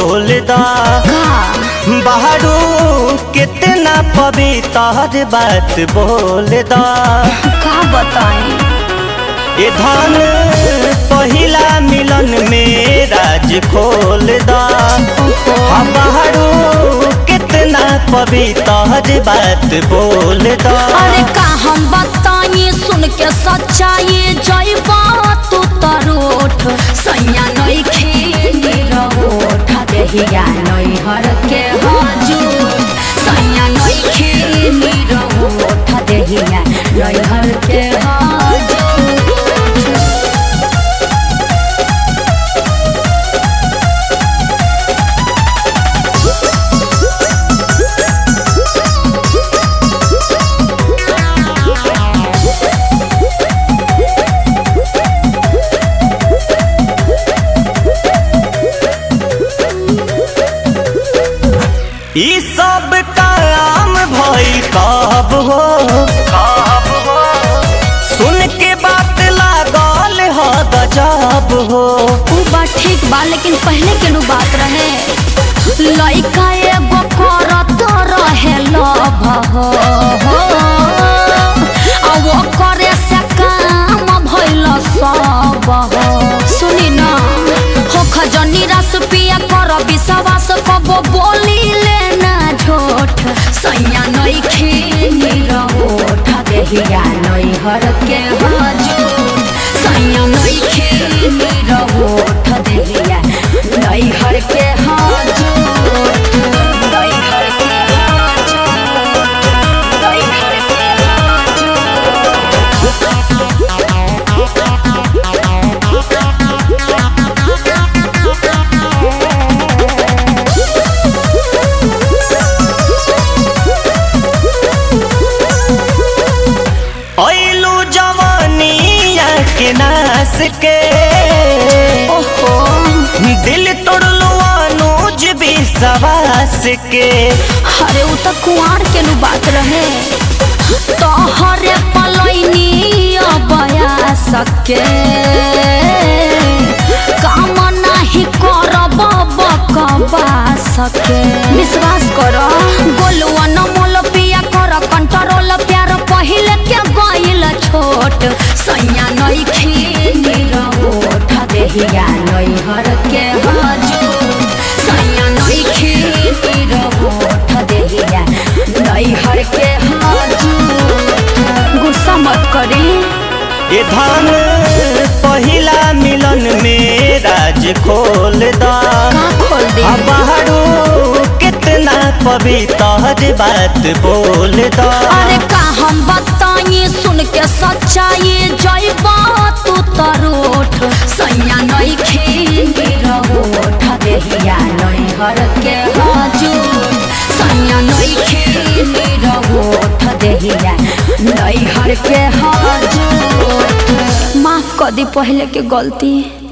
खोल दा बाहरू कितना पवित्र बात बोल दा का बताई ये धन पहिला मिलन में राज खोल दा बाहरू कितना पवित्र बात बोल दा। अरे का हम बताई सुन के सच्चाई जइबा तू तरोठ सैया नई खेली रहोठ देहिया नई हर के हजूर सैया नई खेली रहोठ देहिया नई हर के हजूर। ई सब काम भई कब हो सुन के बात लागल ह गजब हो। उ बात ठीक बा लेकिन पहले के नु बात रहे लइका एगो करत रहे लभ हो आ वो करे से काम भइल सब हो। सुनी ना हो खजनी रस पिया कर विश्वास कबो बोली लेना झूठ सैया नई खेली रहोठ देहिया नई हर के हजूर सैया नई खेली रहोठ देहिया नई हर के हजूर नई हर के हजूर नई हर के ऐलू जवानिया के नास के ओहो दिल तोड़लू अनुज विश्वास के। अरे उ त कुआर के नु बात रहे तोहरे पलैनी बया सके काम नाही करब बकबा सके। विश्वास कर गोलुआ न मोल पिया कर कंट्रोल प्यार पहिले के गइल छोट सैया नई खेली रहोठ देहिया नई हर के हजूर सैया नई खेली रहोठ देहिया नई हर के हजूर। गुस्सा मत करी ये धन पहिला मिलन में राज खोल दा का खोल दे बाहरू कितना पवित्र बात बोल दा। अरे का हम बताई सुन के सच्चाई जइबा तू तरोठ सैया नई खेली रहोठ देहिया नई हर के हजूर सैया नई खेली रहोठ देहिया नई हर के हजूर। माफ कर दी पहले के गलती।